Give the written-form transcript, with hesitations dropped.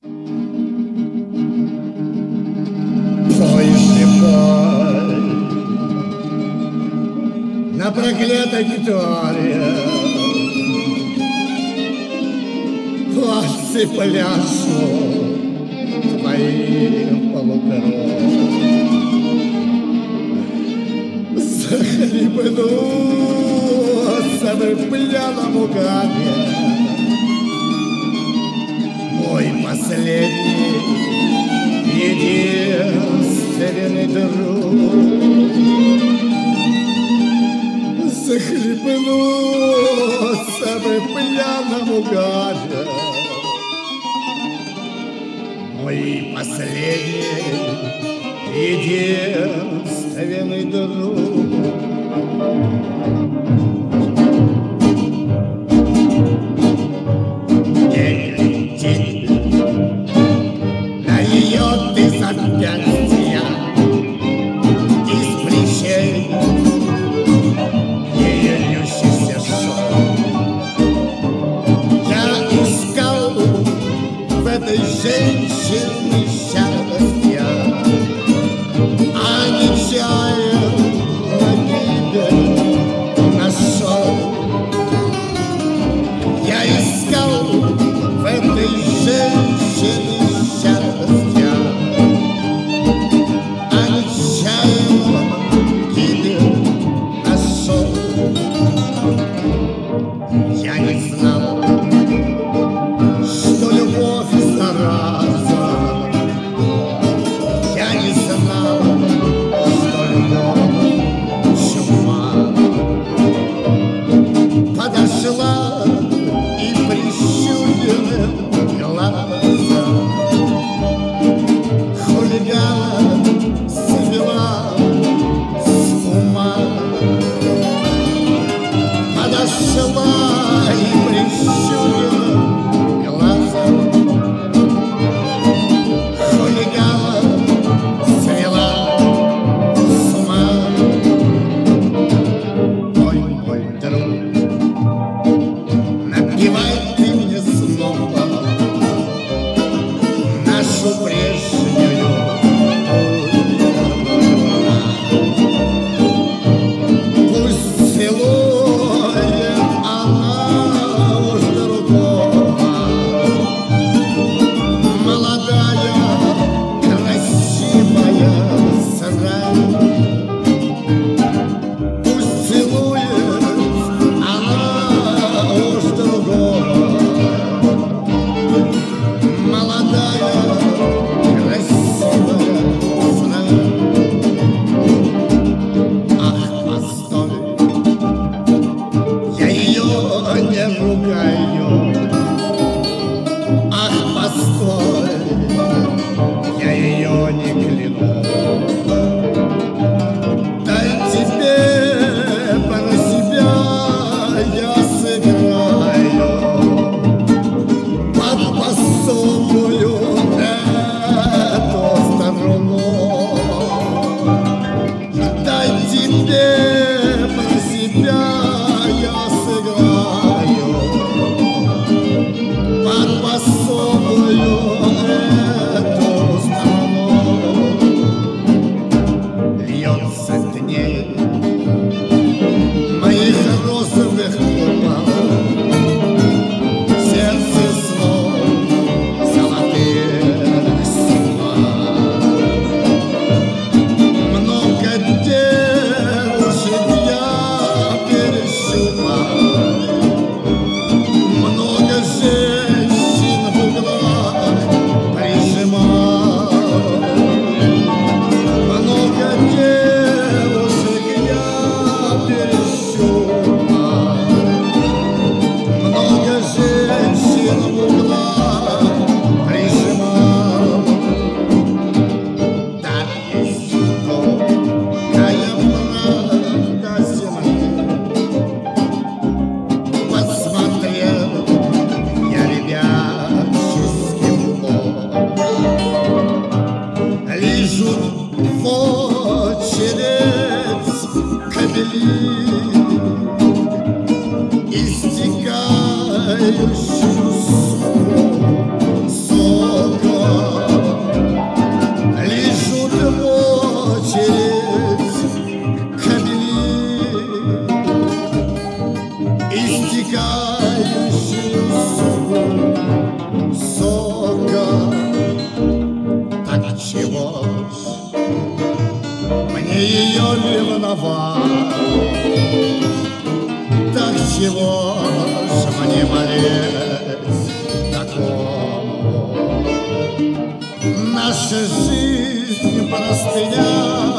Пой, на проклятой гитаре пальцы пляшут твоим полукровь. Захлебнулся бы в пьяном угаре мой последний, единственный друг. Захлебнулся бы в пьяном угаре мой последний, единственный друг. На ее ты запястья из плечей ее льющийся шел. Я искал в этой женщине счастья, а нечаянно гибель нашел. Я искал в этой женщине счастья, а нечаянно гибель нашел. Я не знал, что любовь зараза. Я не знал, что любовь чума. Подошла и прищуренным глазом хулигана свела с ума. Подошла и прищуренным глазом хулигана свела с ума. Ой, мой друг, напевай ты мне снова нашу прежнюю пусть целует она уж другого. Молодая, красивая срань, пусть целует она уж другого. Молодая, красивая срань. Ах, постой, я ее не ругаю. Ах, постой, я ее не кляну. Дай тебе про себя я сыграю под пособную эту сторону. Дай тебе про себя я сыграю под пособную эту сторону. Льется дней моих розовых губах сердце снов золотых снов. Много девушек я перещупал, много женщин ее ревновать. Так чего ж мне болеть такому? Наша жизнь простыня,